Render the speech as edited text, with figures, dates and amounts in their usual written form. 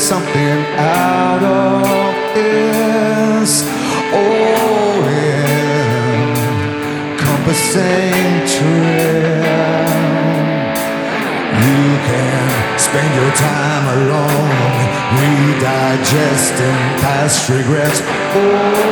something out of this old encompassing trip. You can spend your time alone, redigesting past regrets. Oh,